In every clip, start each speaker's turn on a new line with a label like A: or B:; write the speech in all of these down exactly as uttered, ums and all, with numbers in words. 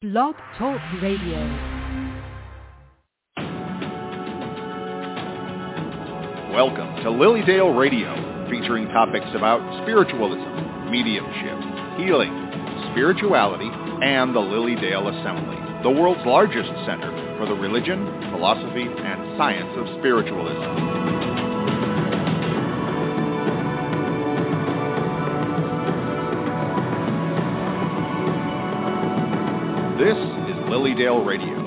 A: Blog Talk Radio.
B: Welcome to Lilydale Radio, featuring topics about spiritualism, mediumship, healing, spirituality, and the Lilydale Assembly, the world's largest center for the religion, philosophy, and science of spiritualism. This is Lilydale Radio.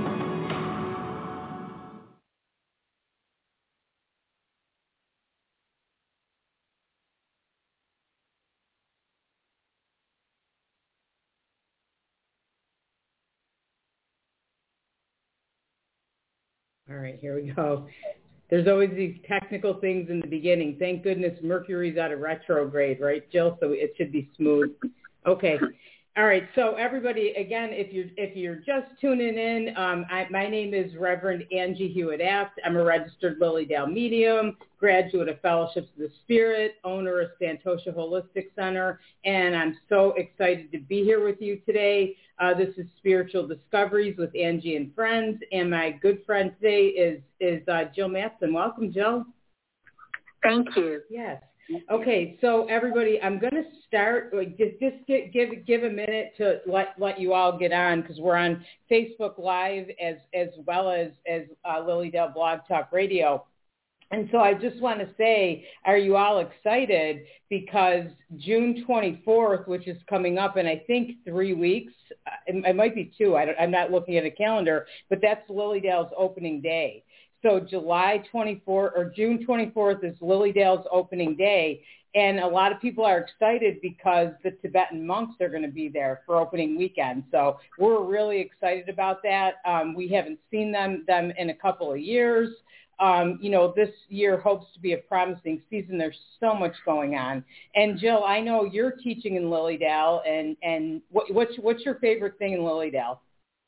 C: All right, here we go. There's always these technical things in the beginning. Thank goodness Mercury's out of retrograde, right, Jill? So it should be smooth. Okay. All right. So everybody, again, if you're if you're just tuning in, um, I, my name is Reverend Angie Hewitt-Aft. I'm a registered Lilydale medium, graduate of Fellowships of the Spirit, owner of Santosha Holistic Center, and I'm so excited to be here with you today. Uh, this is Spiritual Discoveries with Angie and Friends, and my good friend today is is uh, Jill Matson. Welcome, Jill.
D: Thank you.
C: Yes. Okay, so everybody, I'm going to start, like, just, just get, give give a minute to let, let you all get on, because we're on Facebook Live as as well as, as uh, Lilydale Blog Talk Radio. And so I just want to say, are you all excited? Because June twenty-fourth, which is coming up in, I think, three weeks, it, it might be two, I don't, I'm not looking at a calendar, but that's Lilydale's opening day. So July twenty-fourth or June twenty-fourth is Lilydale's opening day. And a lot of people are excited because the Tibetan monks are going to be there for opening weekend. So we're really excited about that. Um, we haven't seen them, them in a couple of years. Um, you know, this year hopes to be a promising season. There's so much going on. And Jill, I know you're teaching in Lilydale, and, and what, what's, what's your favorite thing in Lilydale?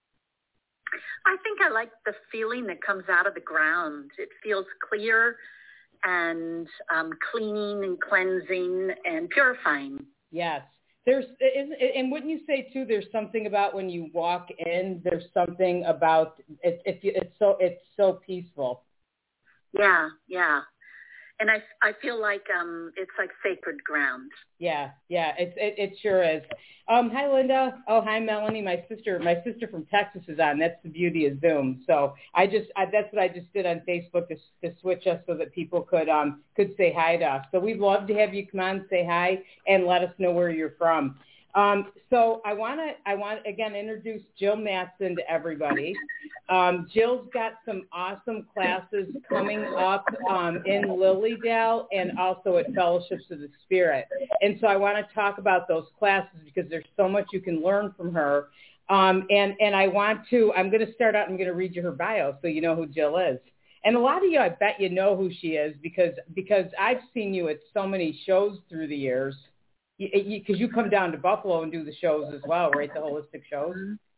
D: I think I like the feeling that comes out of the ground. It feels clear and um, cleaning and cleansing and purifying.
C: Yes. There's, and wouldn't you say too, there's something about when you walk in, there's something about it, it, it's so, it's so peaceful.
D: Yeah, yeah. And I, I feel like um, it's like sacred ground.
C: Yeah, yeah, it, it, it sure is. Um, hi, Linda. Oh, hi, Melanie. My sister, my sister from Texas is on. That's the beauty of Zoom. So I just, I, that's what I just did on Facebook to, to switch us so that people could, um, could say hi to us. So we'd love to have you come on, say hi, and let us know where you're from. Um, so I want to, I want again introduce Jill Matson to everybody. Um, Jill's got some awesome classes coming up um, in Lilydale and also at Fellowships of the Spirit. And so I want to talk about those classes because there's so much you can learn from her. Um, and and I want to, I'm going to start out. I'm going to read you her bio so you know who Jill is. And a lot of you, I bet you know who she is because because I've seen you at so many shows through the years. Because you, you come down to Buffalo and do the shows as well, right? The holistic shows.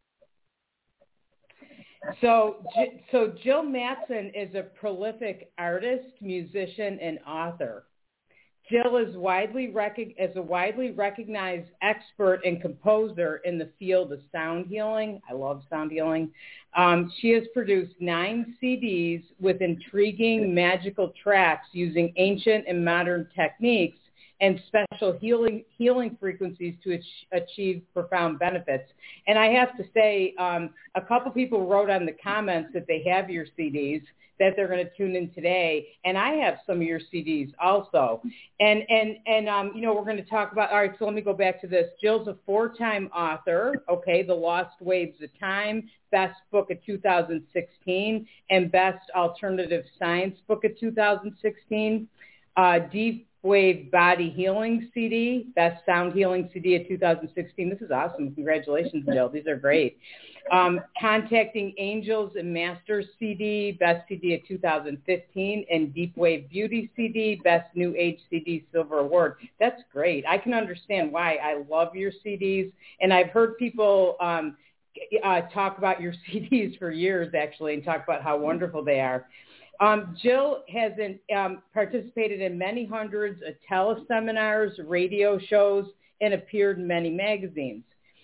C: So, so Jill Matson is a prolific artist, musician, and author. Jill is widely rec- is a widely recognized expert and composer in the field of sound healing. I love sound healing. Um, she has produced nine C Ds with intriguing, magical tracks using ancient and modern techniques and special healing healing frequencies to ach- achieve profound benefits. And I have to say, um, a couple people wrote on the comments that they have your C Ds, that they're going to tune in today. And I have some of your C Ds also. And, and, and um, you know, we're going to talk about, all right, so let me go back to this. Jill's a four-time author, okay, The Lost Waves of Time, Best Book of two thousand sixteen, and Best Alternative Science Book of two thousand sixteen. Uh, Deep Wave Body Healing C D, Best Sound Healing C D of two thousand sixteen. This is awesome. Congratulations, Jill. These are great. Um, Contacting Angels and Masters C D, Best C D of two thousand fifteen, and Deep Wave Beauty C D, Best New Age C D Silver Award. That's great. I can understand why. I love your C Ds, and I've heard people um, uh, talk about your C Ds for years, actually, and talk about how wonderful they are. Um, Jill has in, um, participated in many hundreds of teleseminars, radio shows, and appeared in many magazines.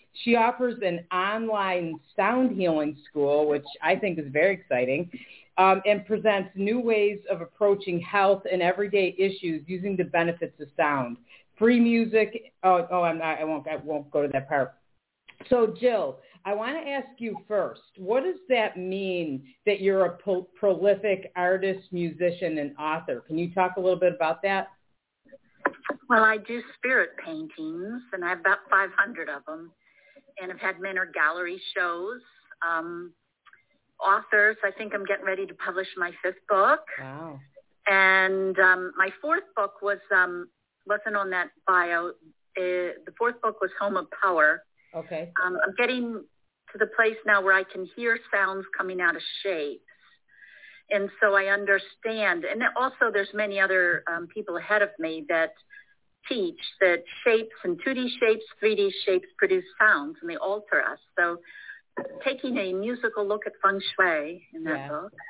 C: She offers an online sound healing school, which I think is very exciting, um, and presents new ways of approaching health and everyday issues using the benefits of sound. Free music. Oh, oh, I'm not. I won't. I won't go to that part. So, Jill, I want to ask you first. What does that mean that you're a pro- prolific artist, musician, and author? Can you talk a little bit about that?
D: Well, I do spirit paintings, and I have about five hundred of them, and I've had Menor gallery shows. Um, authors, I think I'm getting ready to publish my fifth book.
C: Wow.
D: And um, my fourth book was um, wasn't on that bio. Uh, the fourth book was Home of Power.
C: Okay.
D: Um, I'm getting to the place now where I can hear sounds coming out of shapes. And so I understand. And also there's many other um, people ahead of me that teach that shapes and two D shapes, three D shapes produce sounds and they alter us. So taking a musical look at feng shui in that
C: yeah.
D: book.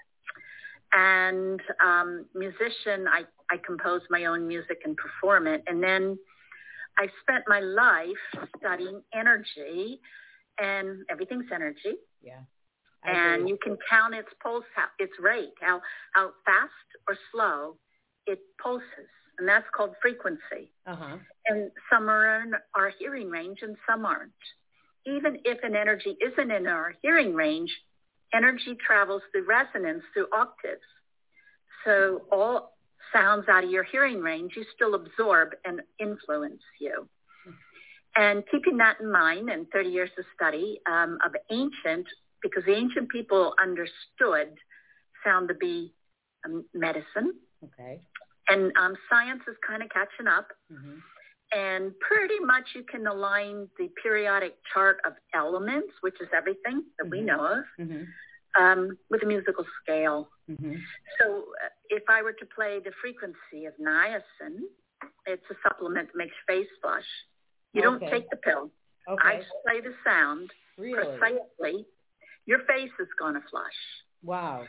D: And um, musician, I, I compose my own music and perform it. And then I spent my life studying energy, and everything's energy.
C: Yeah.
D: I and agree. You can count its pulse, its rate, how, how fast or slow it pulses. And that's called frequency.
C: Uh-huh.
D: And some are in our hearing range and some aren't. Even if an energy isn't in our hearing range, energy travels through resonance, through octaves. So all sounds out of your hearing range, you still absorb and influence you. And keeping that in mind, and thirty years of study um, of ancient, because the ancient people understood sound to be um, medicine.
C: Okay.
D: And um, science is kind of catching up.
C: Mm-hmm.
D: And pretty much you can align the periodic chart of elements, which is everything that mm-hmm. we know of,
C: mm-hmm.
D: um, with a musical scale.
C: Mm-hmm.
D: So uh, if I were to play the frequency of niacin, it's a supplement that makes your face flush. You
C: okay.
D: don't take the pill.
C: Okay.
D: I just play the sound
C: really?
D: precisely. Your face is going to flush.
C: Wow.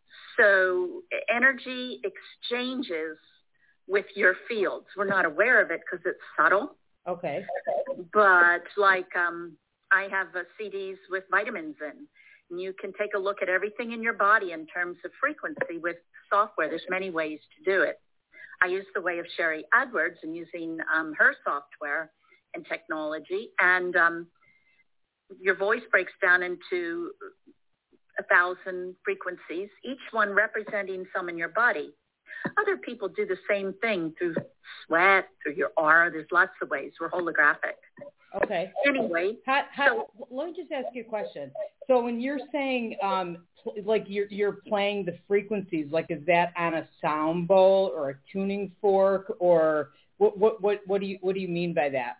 D: So energy exchanges with your fields. We're not aware of it because it's subtle.
C: Okay.
D: But like um, I have uh, C Ds with vitamins in. And you can take a look at everything in your body in terms of frequency with software. There's many ways to do it. I use the way of Sherry Edwards and using um, her software and technology. And um, your voice breaks down into a thousand frequencies, each one representing some in your body. Other people do the same thing through sweat, through your aura. There's lots of ways. We're holographic.
C: Okay.
D: Anyway.
C: How, how, so, let me just ask you a question. So when you're saying, um, pl- like you're, you're playing the frequencies, like is that on a sound bowl or a tuning fork, or what, what, what, what do you, what do you mean by that?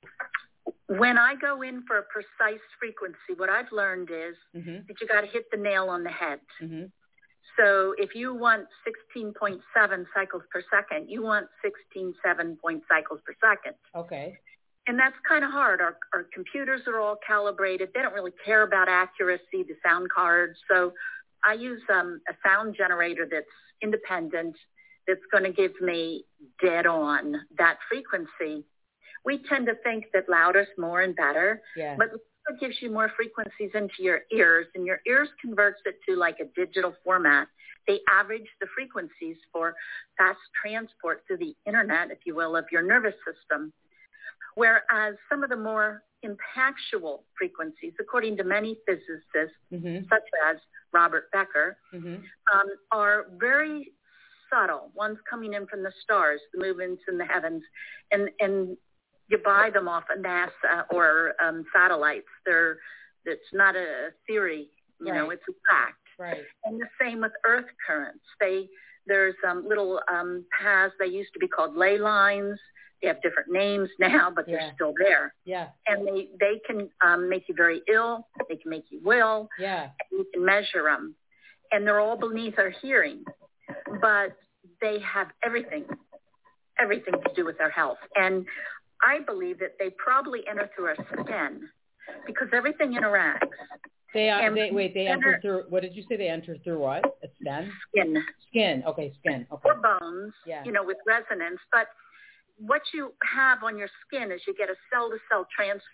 D: When I go in for a precise frequency, what I've learned is mm-hmm. that you got to hit the nail on the head.
C: Mm-hmm.
D: So if you want sixteen point seven cycles per second, you want sixteen point seven point cycles per second.
C: Okay.
D: And that's kind of hard. Our, our computers are all calibrated. They don't really care about accuracy, the sound cards. So I use um, a sound generator that's independent, that's going to give me dead on that frequency. We tend to think that louder is more and better,
C: yeah.
D: but it gives you more frequencies into your ears, and your ears converts it to like a digital format. They average the frequencies for fast transport through the internet, if you will, of your nervous system. Whereas some of the more impactual frequencies, according to many physicists,
C: mm-hmm.
D: such as Robert Becker,
C: mm-hmm.
D: um, are very subtle. One's coming in from the stars, the movements in the heavens, and, and you buy them off of NASA or um, satellites. They're, it's not a theory, you
C: right.
D: know, it's a fact.
C: Right.
D: And the same with earth currents. They, there's um, little um, paths, they used to be called ley lines. They have different names now, but
C: yeah.
D: they're still there.
C: Yeah.
D: And they, they can um, make you very ill. They can make you well.
C: Yeah.
D: And you can measure them. And they're all beneath our hearing. But they have everything, everything to do with our health. And I believe that they probably enter through our skin because everything interacts.
C: They, uh, they wait. They enter,
D: enter
C: through. What did you say? They enter through what? A skin.
D: Skin.
C: Skin. Okay, skin. Okay.
D: Or bones.
C: Yeah.
D: You know, with resonance. But what you have on your skin is you get a cell-to-cell transfer.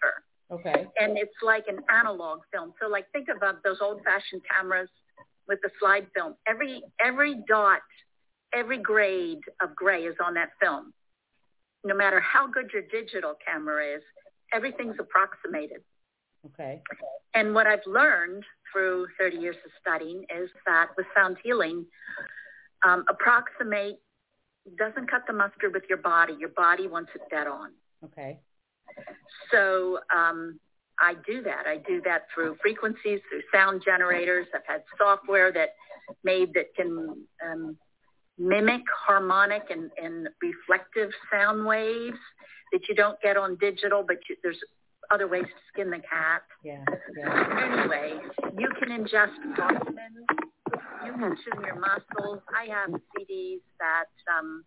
C: Okay.
D: And it's like an analog film. So like think of uh, those old-fashioned cameras with the slide film. Every every dot, every grade of gray is on that film. No matter how good your digital camera is, everything's approximated.
C: Okay.
D: And what I've learned through thirty years of studying is that with sound healing, um, approximate doesn't cut the mustard with your body. Your body wants it dead on.
C: Okay.
D: So um, I do that. I do that through frequencies, through sound generators. I've had software that made that can um, mimic harmonic and, and reflective sound waves that you don't get on digital, but you, there's other ways to skin the cat.
C: Yeah. yeah.
D: Anyway, you can ingest vitamins. You can tune your muscles. I have C Ds that um,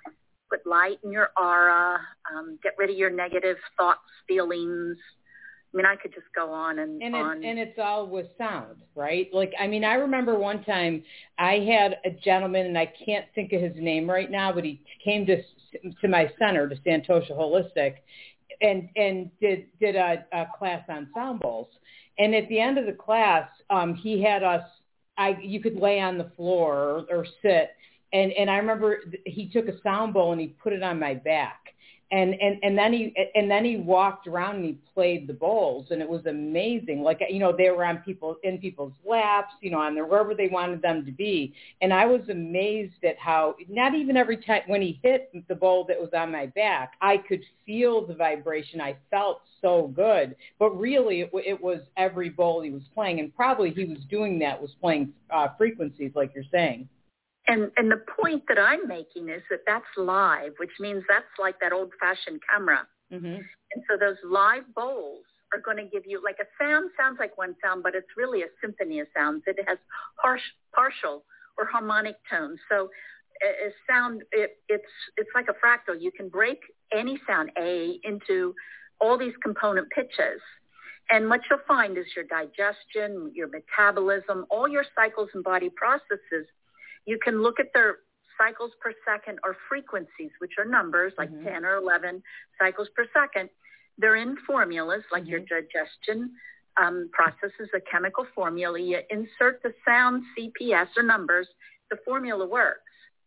D: put light in your aura, um, get rid of your negative thoughts, feelings. I mean, I could just go on and,
C: and
D: on.
C: It's, and it's all with sound, right? Like, I mean, I remember one time I had a gentleman, and I can't think of his name right now, but he came to to my center, to Santosha Holistic, and and did did a, a class on sound bowls. And at the end of the class, um, he had us. I you could lay on the floor or, or sit, and and I remember he took a sound bowl and he put it on my back. And, and and then he and then he walked around and he played the bowls, and it was amazing. Like, you know, they were on people in people's laps, you know, on their wherever they wanted them to be. And I was amazed at how not even every time when he hit the bowl that was on my back, I could feel the vibration. I felt so good. But really, it, it was every bowl he was playing, and probably he was doing that was playing uh, frequencies, like you're saying.
D: And and the point that I'm making is that that's live, which means that's like that old-fashioned camera.
C: Mm-hmm.
D: And so those live bowls are going to give you, like a sound sounds like one sound, but it's really a symphony of sounds. It has harsh, partial or harmonic tones. So a, a sound, it, it's it's like a fractal. You can break any sound, A, into all these component pitches. And what you'll find is your digestion, your metabolism, all your cycles and body processes. You can look at their cycles per second or frequencies, which are numbers like mm-hmm. ten or eleven cycles per second. They're in formulas like mm-hmm. your digestion um, process is a chemical formula. You insert the sound C P S or numbers, the formula works.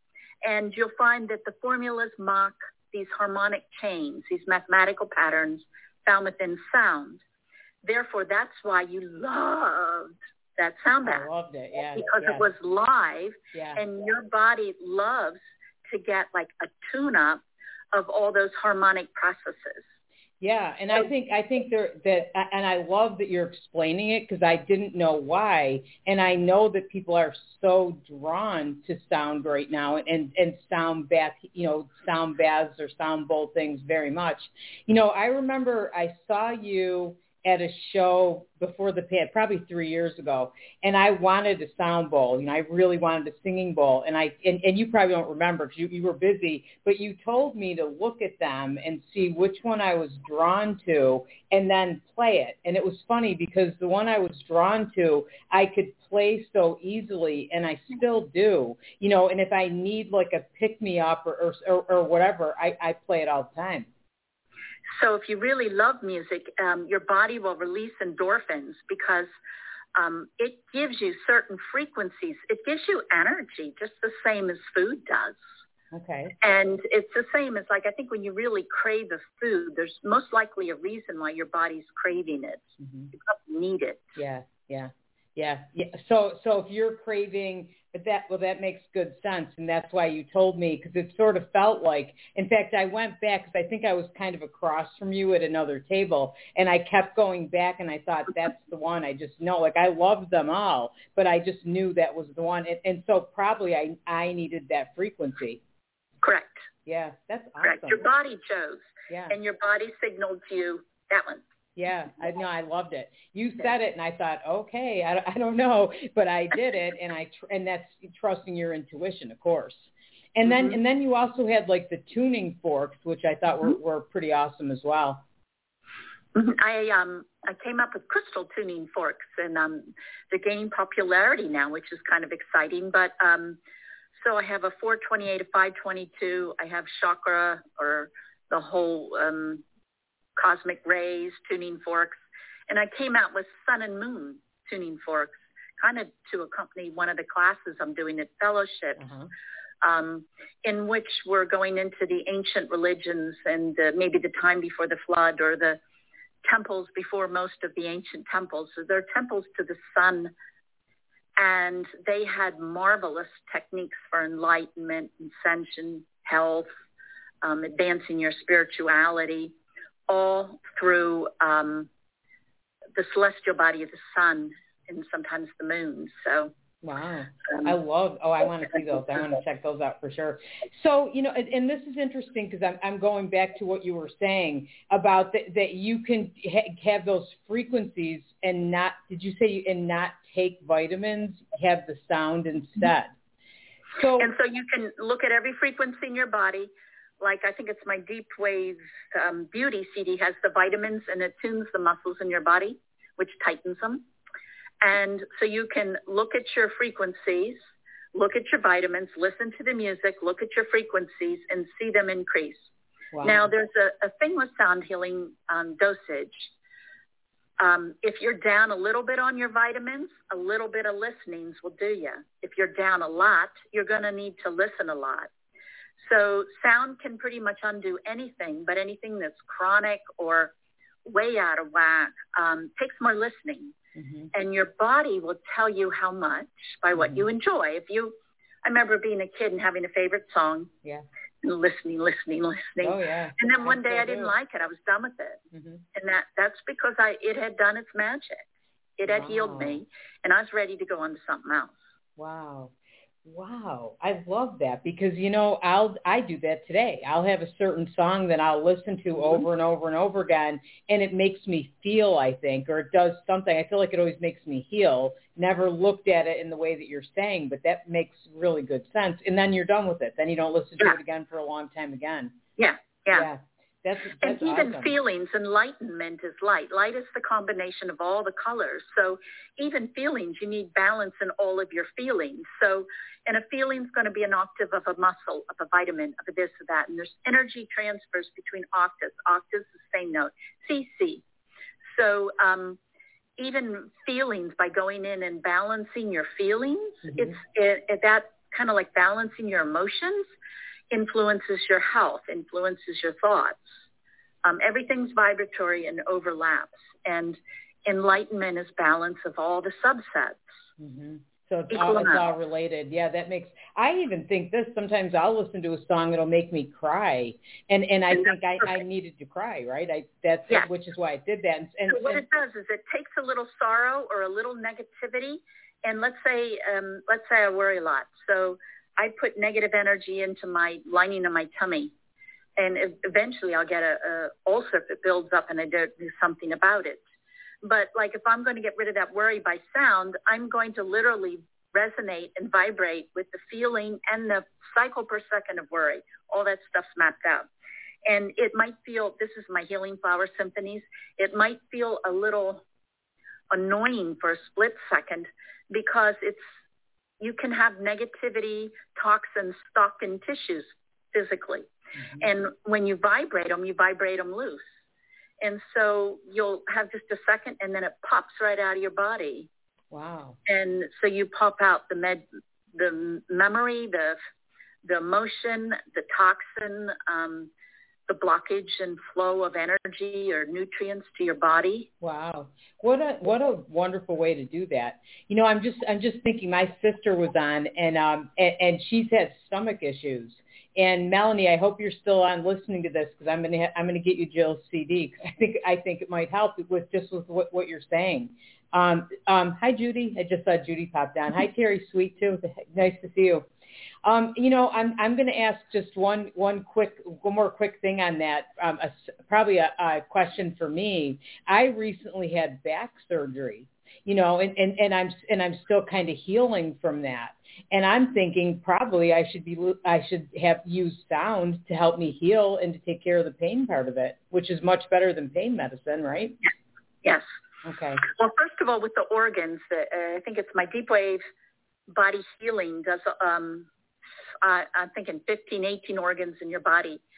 D: And you'll find that the formulas mock these harmonic chains, these mathematical patterns found within sound. Therefore, that's why you loved that sound bath.
C: I loved it, yeah.
D: Because
C: yeah.
D: it was live,
C: yeah.
D: and your body loves to get like a tune-up of all those harmonic processes.
C: Yeah, and I think I think there that, and I love that you're explaining it because I didn't know why, and I know that people are so drawn to sound right now, and and sound bath, you know, sound baths or sound bowl things very much. You know, I remember I saw you at a show before the pan, probably three years ago, and I wanted a sound bowl. You know, I really wanted a singing bowl, and I and, and you probably don't remember because you, you were busy, but you told me to look at them and see which one I was drawn to, and then play it. And it was funny because the one I was drawn to, I could play so easily, and I still do. You know, and if I need like a pick me up or or, or whatever, I, I play it all the time.
D: So if you really love music, um, your body will release endorphins because um, it gives you certain frequencies. It gives you energy just the same as food does.
C: Okay.
D: And it's the same as, like, I think when you really crave a food, there's most likely a reason why your body's craving it.
C: Mm-hmm.
D: You don't need it.
C: Yeah, yeah, yeah. yeah. So so if you're craving But that, well, that makes good sense, and that's why you told me, because it sort of felt like, in fact, I went back, because I think I was kind of across from you at another table, and I kept going back, and I thought, that's the one. I just know, like, I loved them all, but I just knew that was the one, and, and so probably I, I needed that frequency.
D: Correct.
C: Yeah, that's awesome.
D: Correct. Your body chose,
C: yeah.
D: and your body signaled to you that one.
C: Yeah, I know. I loved it. You said it, and I thought, okay, I, I don't know, but I did it, and I tr- and that's trusting your intuition, of course. And then mm-hmm. and then you also had like the tuning forks, which I thought mm-hmm. were, were pretty awesome as well.
D: Mm-hmm. I um I came up with crystal tuning forks, and um they're gaining popularity now, which is kind of exciting. But um so I have a four twenty-eight, a five twenty-two. I have chakra or the whole um. cosmic rays, tuning forks. And I came out with sun and moon tuning forks, kind of to accompany one of the classes I'm doing at Fellowship, uh-huh. um, in which we're going into the ancient religions and uh, maybe the time before the flood or the temples before most of the ancient temples. So they're temples to the sun, and they had marvelous techniques for enlightenment, ascension, health, um, advancing your spirituality, all through um, the celestial body of the sun and sometimes the moon. So
C: wow.
D: Um,
C: I love, oh, I want to see those. I want to check those out for sure. So, you know, and, and this is interesting because I'm, I'm going back to what you were saying about the, that you can ha- have those frequencies and not, did you say, you, and not take vitamins, have the sound instead. So,
D: and so you can look at every frequency in your body. Like I think it's my Deep Wave um, Beauty C D has the vitamins, and it tunes the muscles in your body, which tightens them. And so you can look at your frequencies, look at your vitamins, listen to the music, look at your frequencies, and see them increase. Wow. Now, there's a, a thing with sound healing um, dosage. Um, if you're down a little bit on your vitamins, a little bit of listenings will do you. If you're down a lot, you're going to need to listen a lot. So sound can pretty much undo anything, but anything that's chronic or way out of whack um, takes more listening. Mm-hmm. And your body will tell you how much by what mm-hmm. you enjoy. If you, I remember being a kid and having a favorite song.
C: Yeah.
D: And listening, listening, listening.
C: Oh, yeah.
D: And then one
C: I
D: day I didn't do. like it. I was done with it. Mm-hmm. And that, that's because I it had done its magic. It had wow. healed me, and I was ready to go on to something else.
C: Wow. Wow. I love that because, you know, I'll, I do that today. I'll have a certain song that I'll listen to mm-hmm. over and over and over again, and it makes me feel, I think, or it does something. I feel like it always makes me heal. Never looked at it in the way that you're saying, but that makes really good sense. And then you're done with it. Then you don't listen to
D: yeah.
C: it again for a long time again.
D: Yeah. Yeah.
C: Yeah. That's, that's
D: and even
C: awesome.
D: feelings, enlightenment is light. Light is the combination of all the colors. So even feelings, you need balance in all of your feelings. So, and a feeling's going to be an octave of a muscle, of a vitamin, of a this or that. And there's energy transfers between octaves. Octaves, the same note, C C. So um, even feelings, by going in and balancing your feelings, mm-hmm. it's it, it, that kind of like balancing your emotions, influences your health, influences your thoughts. Um, everything's vibratory and overlaps. And enlightenment is balance of all the subsets.
C: Mm-hmm. So it's all, it's all related. Yeah, that makes, I even think this, sometimes I'll listen to a song that'll make me cry. And and I think I, I needed to cry, right? I that's yeah. Which is why I did that. And, and,
D: so what
C: and,
D: it does is it takes a little sorrow or a little negativity. And let's say, um, let's say I worry a lot. So I put negative energy into my lining of my tummy, and eventually I'll get a, a ulcer if it builds up and I don't do something about it. But like if I'm going to get rid of that worry by sound, I'm going to literally resonate and vibrate with the feeling and the cycle per second of worry. All that stuff's mapped out. And it might feel, this is my Healing Flower Symphonies, it might feel a little annoying for a split second because it's, you can have negativity, toxins stuck in tissues physically. Mm-hmm. And when you vibrate them, you vibrate them loose. And so you'll have just a second, and then it pops right out of your body.
C: Wow.
D: And so you pop out the med, the memory, the the emotion, the toxin, um, the blockage and flow of energy or nutrients to your body.
C: Wow. What a what a wonderful way to do that. You know, I'm just I'm just thinking my sister was on and um and, and she's had stomach issues. And Melanie, I hope you're still on listening to this because I'm gonna ha- I'm gonna get you Jill's C D because I think I think it might help with just with what, what you're saying. Um, um, hi Judy, I just saw Judy pop down. Hi Terry, sweet too. Nice to see you. Um, you know, I'm I'm going to ask just one one quick one more quick thing on that. Um, a, probably a, a question for me. I recently had back surgery. You know, and, and, and I'm and I'm still kind of healing from that. And I'm thinking probably I should be I should have used sound to help me heal and to take care of the pain part of it, which is much better than pain medicine, right?
D: Yes.
C: Okay.
D: Well, first of all, with the organs, uh, I think it's my Deep Wave Body Healing does. Um, uh, I'm thinking fifteen, eighteen organs in your body.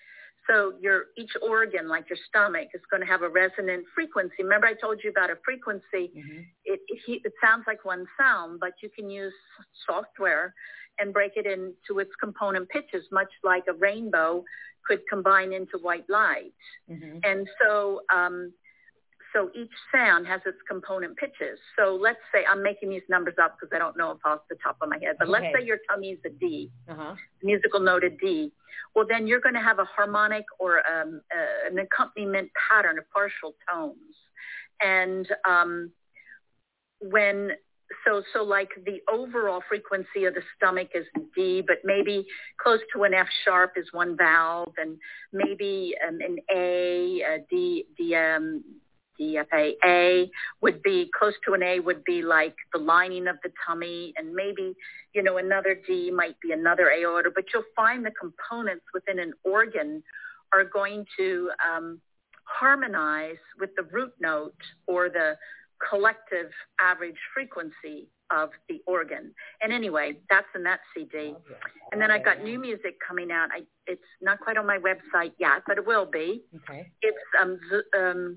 D: So your each organ, like your stomach, is going to have a resonant frequency. Remember I told you about a frequency. Mm-hmm. It, it, it sounds like one sound, but you can use software and break it into its component pitches, much like a rainbow could combine into white light. Mm-hmm. And so um, so each sound has its component pitches. So let's say, I'm making these numbers up because I don't know if off the top of my head, but okay. Let's say your tummy is a D, uh-huh. musical note of D. Well, then you're going to have a harmonic or um, uh, an accompaniment pattern of partial tones. And um, when, so so like the overall frequency of the stomach is D, but maybe close to an F sharp is one valve, and maybe um, an A, a D, D, um, D F A. A would be close to an A would be like the lining of the tummy, and maybe, you know, another D might be another aorta, but you'll find the components within an organ are going to um, harmonize with the root note or the collective average frequency of the organ. And anyway, that's in that C D. Okay. And then I've got new music coming out. I, it's not quite on my website yet, but it will be. Okay. It's um, um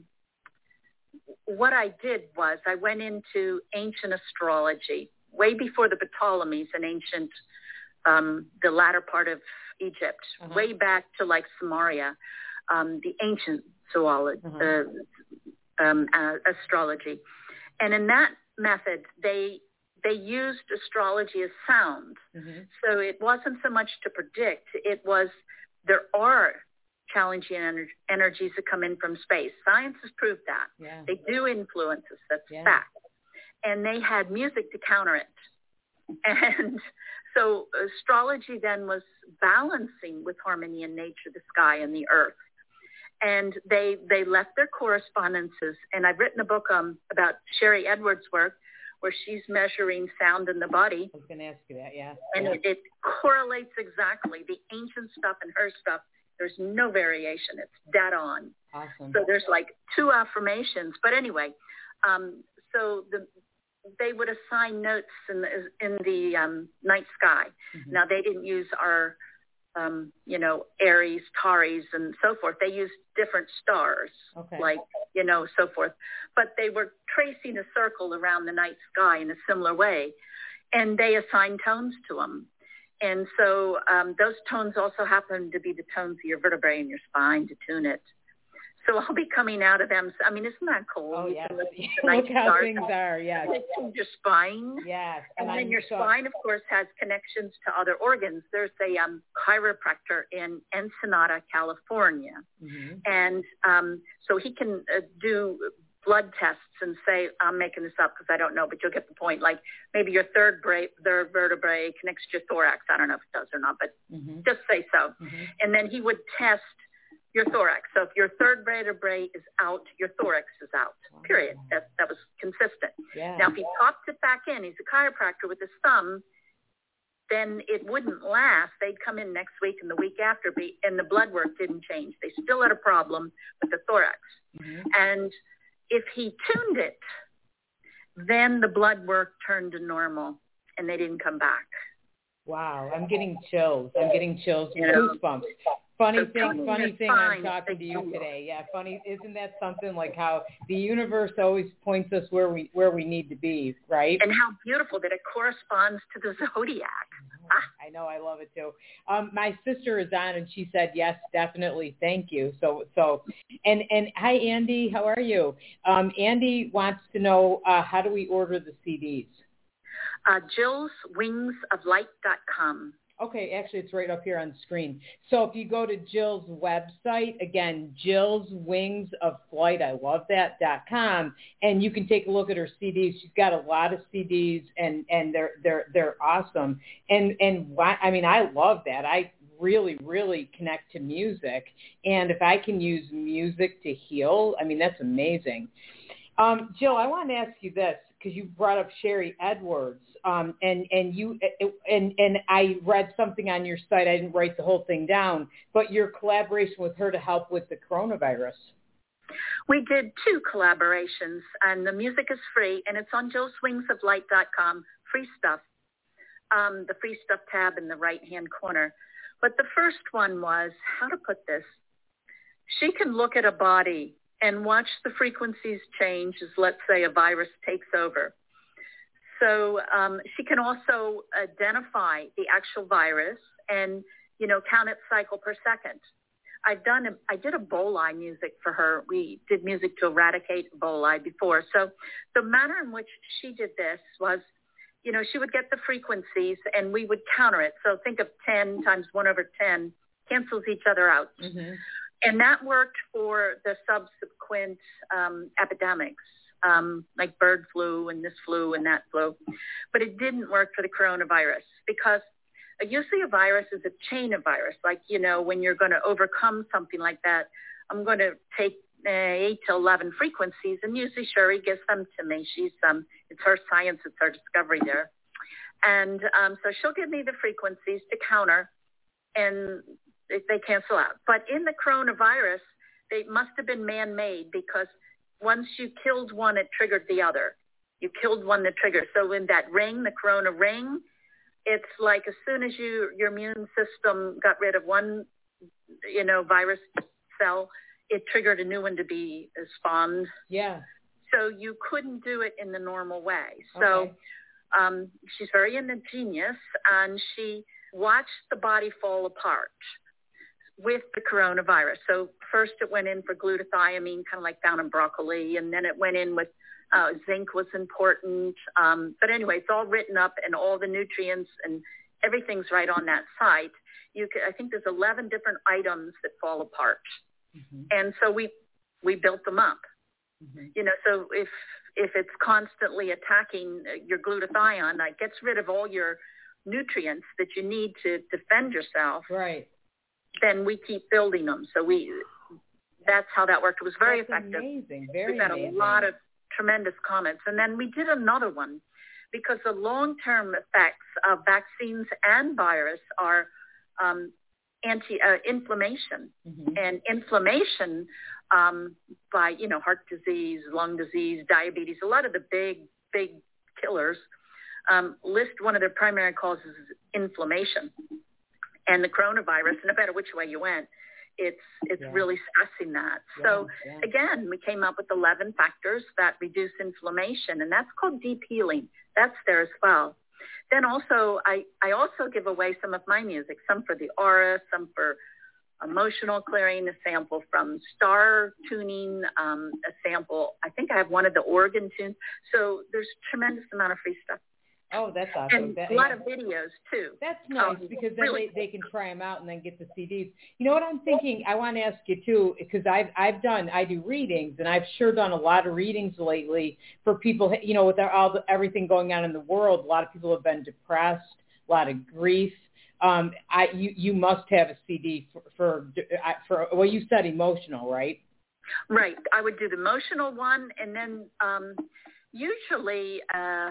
D: what I did was I went into ancient astrology way before the Ptolemies in ancient, um, the latter part of Egypt, uh-huh. way back to like Samaria, um, the ancient zoology, uh-huh. uh, um, uh, astrology. And in that method, they they used astrology as sound. Mm-hmm. So it wasn't so much to predict. It was, there are challenging ener- energies that come in from space. Science has proved that. Yeah. They do influence us. That's yeah. fact. And they had music to counter it. And so astrology then was balancing with harmony in nature, the sky and the earth. And they they left their correspondences. And I've written a book um, about Sherry Edwards' work, where she's measuring sound in the body.
C: I was going to ask you that, yeah.
D: And
C: yeah.
D: It, it correlates exactly. The ancient stuff and her stuff, there's no variation. It's dead on.
C: Awesome.
D: So there's like two affirmations. But anyway, um, so the, they would assign notes in the, in the um, night sky. Mm-hmm. Now, they didn't use our, um, you know, Aries, Taurus, and so forth. They used different stars, okay. like, you know, so forth. But they were tracing a circle around the night sky in a similar way. And they assigned tones to them. And so um, those tones also happen to be the tones of your vertebrae in your spine to tune it. So I'll be coming out of them. I mean, isn't that cool?
C: Oh, yes. Look how things are, yes.
D: Your spine.
C: Yes.
D: And, and then
C: I'm
D: your
C: so...
D: spine, of course, has connections to other organs. There's a um, chiropractor in Ensenada, California. Mm-hmm. And um, so he can uh, do blood tests and say, I'm making this up because I don't know, but you'll get the point. Like maybe your third, bra- third vertebrae connects to your thorax. I don't know if it does or not, but mm-hmm. just say so. Mm-hmm. And then he would test your thorax. So if your third vertebrae is out, your thorax is out, period. That, that was consistent.
C: Yeah.
D: Now, if he popped it back in, he's a chiropractor with his thumb, then it wouldn't last. They'd come in next week and the week after, be, and the blood work didn't change. They still had a problem with the thorax. Mm-hmm. And if he tuned it, then the blood work turned to normal, and they didn't come back.
C: Wow, I'm getting chills. I'm getting chills, you know, goosebumps. Funny so thing, funny thing I'm talking to you today. Yeah, funny. Isn't that something like how the universe always points us where we where we need to be, right?
D: And how beautiful that it corresponds to the zodiac.
C: I know, I love it too. Um, my sister is on, and she said yes, definitely, thank you. So, so, and and hi, Andy, how are you? Um, Andy wants to know uh, how do we order the C Ds?
D: Uh, Jill's Wings of Light dot com.
C: Okay, actually, it's right up here on the screen. So if you go to Jill's website, again, Jill's Wings of Flight, I love that, dot com, and you can take a look at her C Ds. She's got a lot of C Ds, and, and they're they're they're awesome. And and why, I mean, I love that. I really, really connect to music, and if I can use music to heal, I mean, that's amazing. Um, Jill, I want to ask you this, because you brought up Sherry Edwards, um, and and you and and I read something on your site. I didn't write the whole thing down, but your collaboration with her to help with the coronavirus.
D: We did two collaborations, and the music is free, and it's on Jill's Wings of Light dot com. Free stuff, um, the free stuff tab in the right hand corner. But the first one was, how to put this? she can look at a body and watch the frequencies change as, let's say, a virus takes over. So um, she can also identify the actual virus and, you know, count its cycle per second. I've done, a, I did Ebola music for her. We did music to eradicate Ebola before. So the manner in which she did this was, you know, she would get the frequencies and we would counter it. So think of ten times one over ten cancels each other out. Mm-hmm. And that worked for the subsequent um, epidemics, um, like bird flu and this flu and that flu. But it didn't work for the coronavirus because usually a virus is a chain of virus. Like, you know, when you're going to overcome something like that, I'm going to take uh, eight to eleven frequencies, and usually Sherry gives them to me. She's um, it's her science, it's her discovery there. And um, so she'll give me the frequencies to counter, and they, they cancel out. But in the coronavirus, they must have been man-made because once you killed one, it triggered the other. You killed one, that triggered. So in that ring, the corona ring, it's like as soon as you your immune system got rid of one, you know, virus cell, it triggered a new one to be spawned.
C: Yeah.
D: So you couldn't do it in the normal way. So
C: okay.
D: um, she's very ingenious, and she watched the body fall apart with the coronavirus. So first it went in for glutathione, kind of like found in broccoli, and then it went in with Uh, zinc was important. Um, but anyway, it's all written up and all the nutrients and everything's right on that site. You could, I think there's eleven different items that fall apart. Mm-hmm. And so we, we built them up, mm-hmm. you know, so if, if it's constantly attacking your glutathione, it gets rid of all your nutrients that you need to defend yourself.
C: Right.
D: Then we keep building them. So we, that's how that worked. It was very
C: that's
D: effective.
C: Amazing. Very
D: We've had
C: amazing.
D: a lot of tremendous comments. And then we did another one because the long-term effects of vaccines and virus are um, anti uh, inflammation mm-hmm. and inflammation um, by, you know, heart disease, lung disease, diabetes, a lot of the big, big killers um, list one of their primary causes is inflammation. And the coronavirus, no matter which way you went, it's it's
C: yeah.
D: really stressing that.
C: Yeah,
D: so
C: yeah.
D: again, we came up with eleven factors that reduce inflammation, and that's called deep healing. That's there as well. Then also, I, I also give away some of my music, some for the aura, some for emotional clearing, a sample from star tuning, um, a sample. I think I have one of the organ tunes. So there's a tremendous amount of free stuff.
C: Oh, that's awesome.
D: And
C: that,
D: a lot
C: yeah.
D: of videos, too.
C: That's nice
D: um,
C: because then
D: really
C: they, they can try them out and then get the C Ds. You know what I'm thinking? I want to ask you, too, because I've, I've done, I do readings, and I've sure done a lot of readings lately for people, you know, with all the, everything going on in the world. A lot of people have been depressed, a lot of grief. Um, I, you, you must have a C D for, for, for, well, you said emotional, right?
D: Right. I would do the emotional one, and then um, usually uh,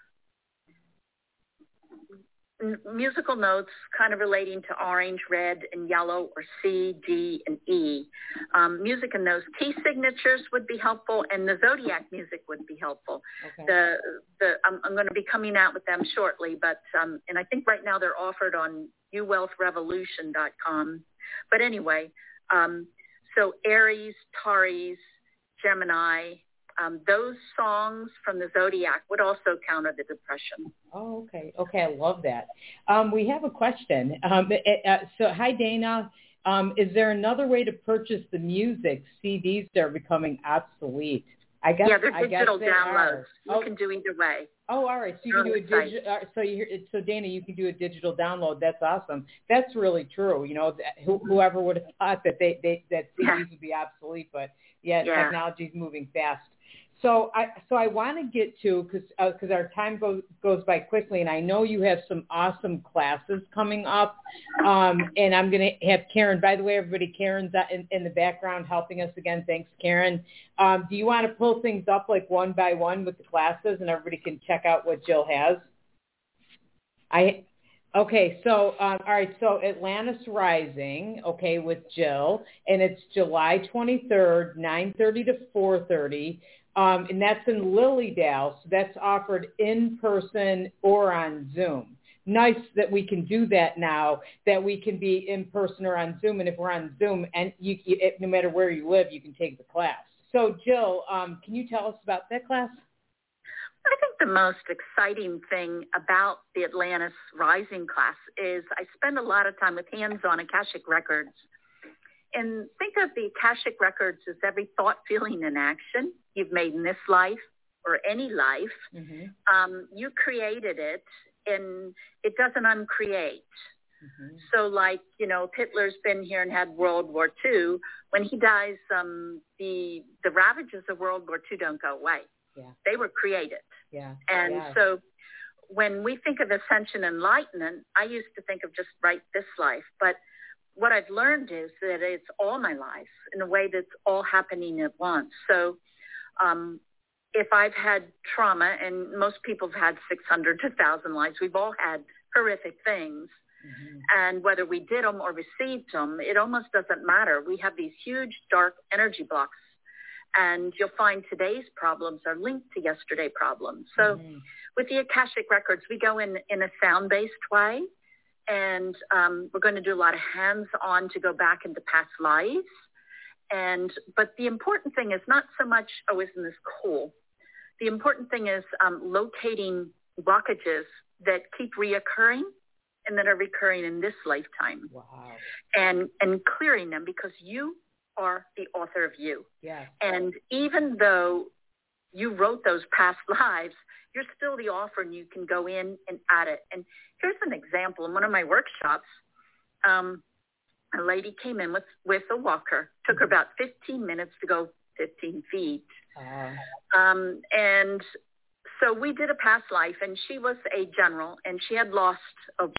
D: musical notes kind of relating to orange, red, and yellow, or C, D, and E. Um, music in those key signatures would be helpful, and the zodiac music would be helpful.
C: Okay.
D: The the I'm, I'm going to be coming out with them shortly, but um, and I think right now they're offered on u wealth revolution dot com. But anyway, um, so Aries, Taurus, Gemini. Um, those songs from the Zodiac would also counter the depression.
C: Oh, okay. Okay, I love that. Um, we have a question. Um, it, uh, so, hi, Dana. Um, is there another way to purchase the music? C Ds are becoming obsolete. I guess.
D: Yeah, they're
C: I
D: digital
C: guess they
D: downloads.
C: are.
D: You
C: oh.
D: can do either way.
C: Oh, all right. So you can do a digital. Uh, so you so Dana, you can do a digital download. That's awesome. That's really true. You know, who, whoever would have thought that they, they that C Ds yeah. would be obsolete, but yeah, yeah. technology is moving fast. So I so I want to get to because because uh, our time goes goes by quickly, and I know you have some awesome classes coming up, um, and I'm going to have Karen. By the way, everybody, Karen's in, in the background helping us again. Thanks, Karen. Um, do you want to pull things up like one by one with the classes, and everybody can check out what Jill has? I. Okay, so, um, all right, so Atlantis Rising, okay, with Jill, and it's July twenty-third, nine thirty to four thirty. Um, and that's in Lilydale, so that's offered in person or on Zoom. nice that we can do that now, that we can be in person or on Zoom. And if we're on Zoom, and you, you it, no matter where you live, you can take the class. So, Jill, um, can you tell us about that class?
D: I think the most exciting thing about the Atlantis Rising class is I spend a lot of time with hands-on Akashic records. And think of the Akashic records as every thought, feeling, and action you've made in this life or any life. Mm-hmm. Um, you created it, and it doesn't uncreate. Mm-hmm. So like, you know, if Hitler's been here and had World War Two, when he dies, um, the the ravages of World War Two don't go away.
C: Yeah.
D: They were created.
C: Yeah.
D: And
C: yeah.
D: so when we think of ascension enlightenment, I used to think of just right this life. But what I've learned is that it's all my life in a way that's all happening at once. So um, if I've had trauma, and most people have had six hundred to one thousand lives, we've all had horrific things. Mm-hmm. And whether we did them or received them, it almost doesn't matter. We have these huge dark energy blocks. And you'll find today's problems are linked to yesterday problems. So mm-hmm. with the Akashic records, we go in, in a sound-based way. And um, we're going to do a lot of hands-on to go back into past lives. And but the important thing is not so much, oh, isn't this cool? The important thing is um, locating blockages that keep reoccurring and that are recurring in this lifetime.
C: Wow.
D: And and clearing them, because you are the author of you.
C: Yeah.
D: And even though you wrote those past lives, you're still the author, and you can go in and add it. And here's an example. In one of my workshops, um, a lady came in with, with a walker. Took her about fifteen minutes to go fifteen feet. Uh. Um, and so we did a past life, and she was a general, and she had lost a